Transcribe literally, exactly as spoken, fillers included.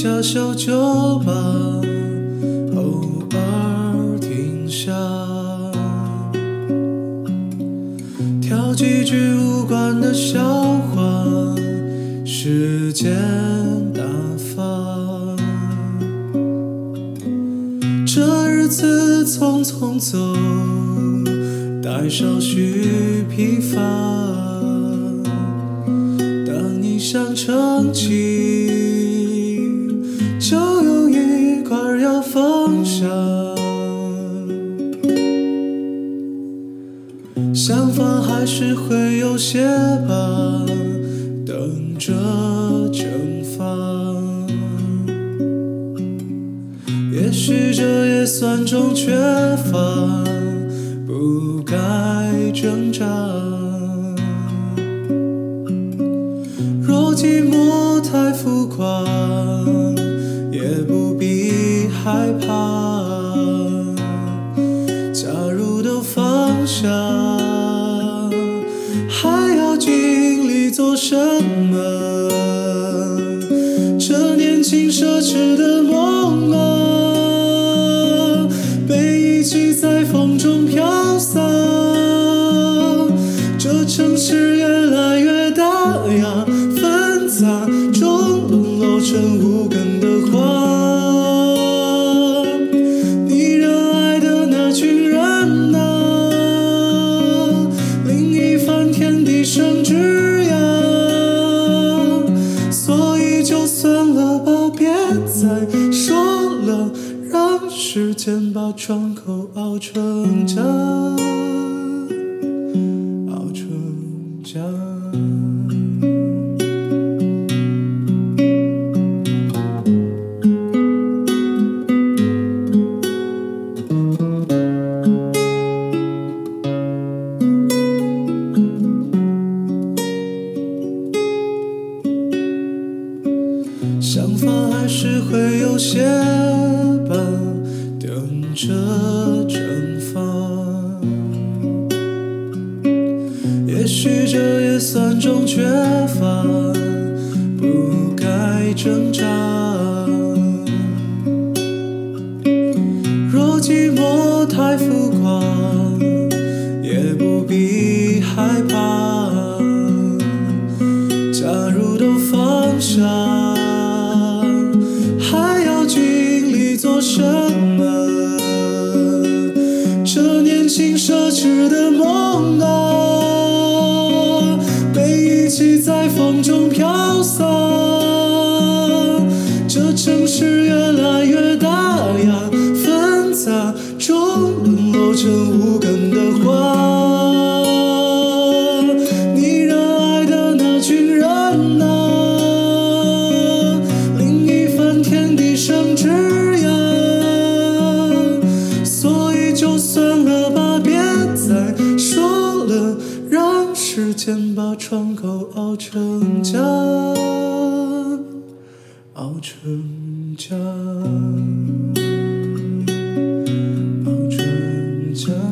下小酒吧，偶尔停下，跳几句无关的笑话，时间打发。这日子匆匆走，带少许疲乏。当你想撑起，就有一块要放下。想法还是会有些吧，等着蒸发。也许这也算种缺乏，不该挣扎。若寂寞太浮夸，也不必害怕。假如都放下，还要经历做什么？这年轻奢侈的梦啊，被遗弃在风中飘洒。这城市越来越大呀，纷杂中沦落成无根的花。你热爱的那群人啊，另一番天地生枝桠。所以就算了吧，别再说了，让时间把窗口熬成家，熬成家。想法还是会有些吧，等着蒸发。也许这也算种缺乏，不该挣扎。若寂寞太浮夸，也不必害怕。假如都放下，做什么？这年轻奢侈的梦啊，被遗弃在风中飘洒。这城市越来越大呀，纷杂中沦落成无根的花。你热爱的那群人啊，另一番天地生枝桠。就算了吧，别再说了，让时间把窗口熬成家，熬成家，熬成家。